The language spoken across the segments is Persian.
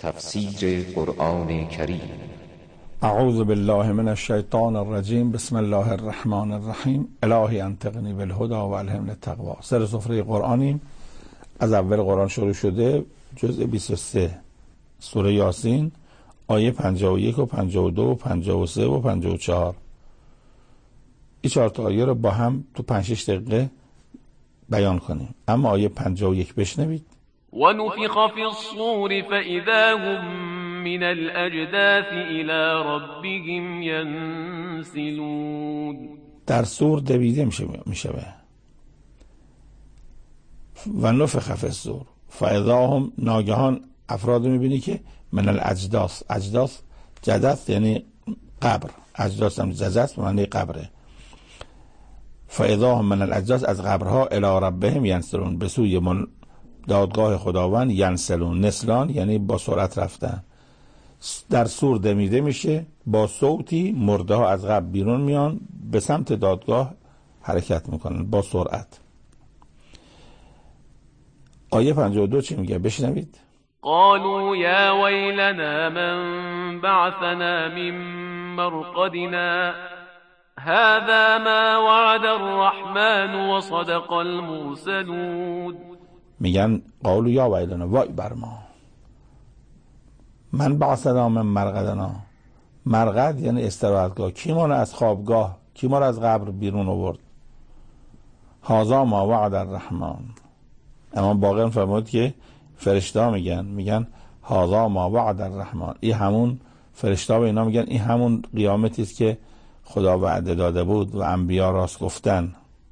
تفسیر قرآن کریم. اعوذ بالله من الشیطان الرجیم. بسم الله الرحمن الرحیم. الهی انطقنی بالهدی و الهمنی التقوی. سر سفره قرآنیم، از اول قرآن شروع شده، جزء 23 سوره یاسین، آیه 51 و 52 و 53 و 54. این 4 تا آیه رو با هم تو 5-6 دقیقه بیان کنیم. اما آیه 51 بشنوید. ونفخ في الصور فإذا هم من الأجداث إلى ربهم ينسلون. در سور دویده میشه و نفخ فی الصور فاذا هم، ناگهان افراد میبینی که من الاجداث، اجداث جدث یعنی قبر، اجداث هم جدث معنی قبره. فاذا هم من الاجداث، از قبرها، الی ربهم ینسلون، به سوی دادگاه خداوند، ینسلون، نسلان یعنی با سرعت رفتن. در سور دمیده میشه، با صوتی مرده ها از قبر بیرون میان، به سمت دادگاه حرکت میکنن با سرعت. آیه 52 چی میگه؟ بشنوید. قالوا یا ویلنا من بعثنا من مرقدنا هذا ما وعد الرحمن وصدق المرسلون. میگن قالوا یا ویلنا، وای بر ما، من بعثنا من مرقدنا، مرقد یعنی استراحتگاه، کی ما رو از خوابگاه، کی ما رو از قبر بیرون آورد. هذا ما وعد الرحمن، اما باقی فرمود که فرشته میگن هذا ما وعد الرحمن، این همون فرشته به اینا میگن این همون قیامتی است که خدا وعده داده بود و انبیا راست گفتن.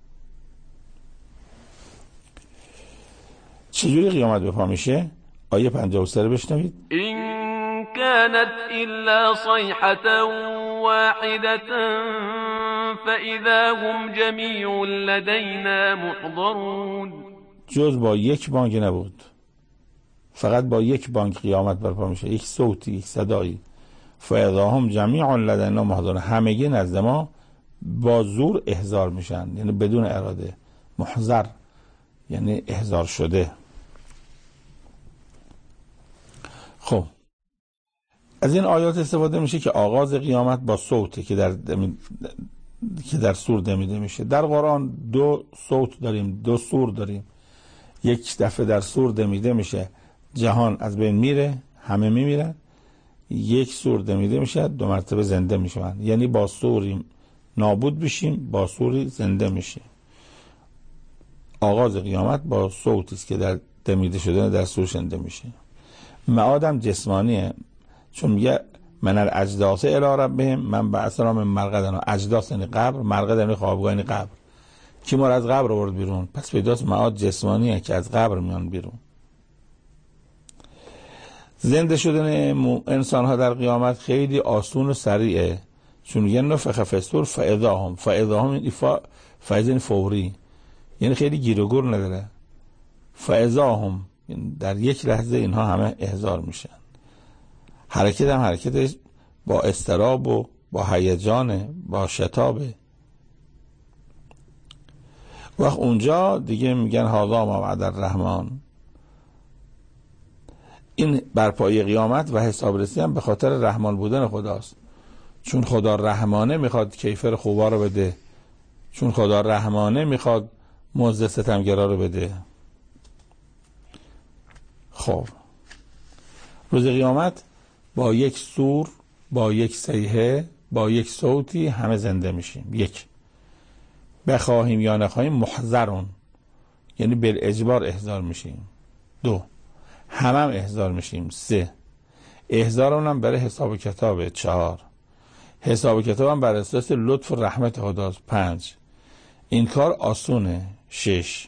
چجوری قیامت به پا میشه؟ آیه 53 رو بشنوید. این كانت الا صيحة واحدة فاذا هم جميع لدينا محضرون. جز با یک بانگ نبود، فقط با یک بانگ قیامت برپا میشه، یک صوتی، یک صدایی. فاذا هم جمیع لدینا محضرون، همگی نزد ما با زور احضار میشن، یعنی بدون اراده. محضر یعنی احضار شده. خب از این آیات استفاده میشه که آغاز قیامت با صوته که در سور دمیده میشه. در قرآن 2 صوت داریم، 2 سور داریم. یک دفعه در سور دمیده میشه، جهان از بین میره، همه میمیرن. یک سور دمیده میشه، 2 مرتبه زنده میشن، یعنی با سوری نابود بشیم، با سوری زنده میشه. آغاز قیامت با صوتی است که در دمیده شدن در سور زنده میشه. معادم جسمانیه، چون میگه من الاجداث الی ربهم من بعثنا من مرقدنا. اجداث یعنی قبر، مرقد یعنی خوابگاه یعنی قبر. کی ما از قبر آورد بیرون؟ پس پیداست معاد جسمانیه که از قبر میان بیرون. زنده شدن انسان ها در قیامت خیلی آسون و سریعه، چون میگه نفخ فی الصور فاذا هم فاذا فوری، یعنی خیلی گیر و گور نداره. فاذا هم در یک لحظه اینها همه احضار میشن. حرکت هم حرکتش با اضطراب و با هیجان، با شتابه. وقت اونجا دیگه میگن هذا ما وعد الرحمن. این برپایی قیامت و حساب رسی هم به خاطر رحمان بودن خداست، چون خدا رحمانه میخواد کیفر خوبا رو بده، چون خدا رحمانه میخواد مزد ستمگرا رو بده. خب روز قیامت با یک سور، با یک صیحه، با یک صوتی همه زنده میشیم. 1 بخواهیم یا نخواهیم محضرون، یعنی بالاجبار احضار میشیم. 2 هم احضار میشیم. 3 احضارون هم برای حساب کتابه. 4 حساب کتاب هم بر اساس لطف و رحمت خداست. 5 این کار آسونه. 6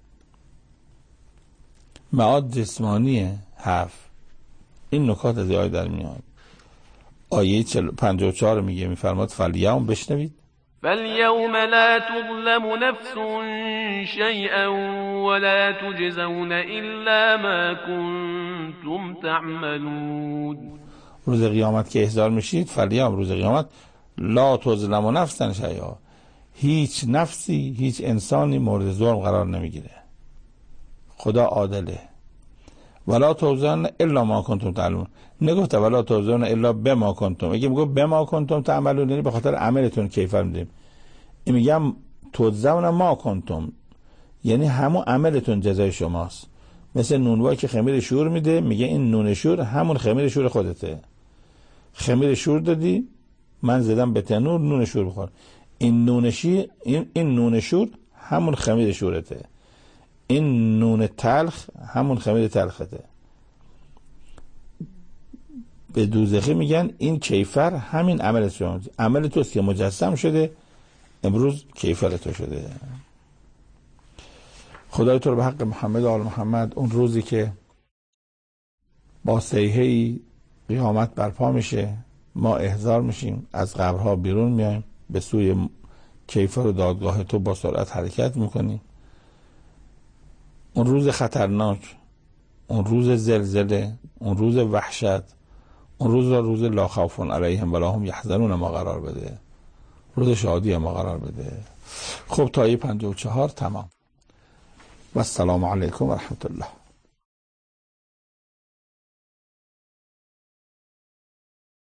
معاد جسمانیه. 7 این نکات از آیه در میاد. آیه 54 میگه، میفرماد فالیوم، بشنوید. فالیوم لا تظلم نفس شیئا ولا تجزون الا ما کنتم تعملون. روز قیامت که احضار میشید، فالیوم، روز قیامت، لا تظلم نفس شیئا، هیچ نفسی، هیچ انسانی مورد ظلم قرار نمیگیره. خدا عادله. ولا توزعون الا ما کنتم تعملون. نگفته ولا توزعون الا بما کنتم. اگه میگه بما کنتم تعملون یعنی به خاطر عملتون کیفر میدیم. این میگم توزعون ما کنتم یعنی همون عملتون جزای شماست. مثل نونوایی که خمیر شور میده، میگه این نون شور همون خمیر شور خودته. خمیر شور دادی، من زدم به تنور، نون شور بخور. این نون شور همون خمیر شورته. این نون تلخ همون خمیر تلخته. به دوزخی میگن این کیفر همین عمل شما، عمل توست که مجسم شده، امروز کیفر تو شده. خدای تو رو به حق محمد و آل محمد اون روزی که با صیحه‌ای قیامت برپا میشه، ما احضار میشیم، از قبرها بیرون میایم، به سوی کیفر و دادگاه تو با سرعت حرکت میکنیم. اون روز خطرناک، اون روز زلزله، اون روز وحشت، اون روز لا خوف علیهم ولا هم یحزنون ما قرار بده، روز شادی ما قرار بده. خب تا 54 تمام. و السلام علیکم و رحمت الله.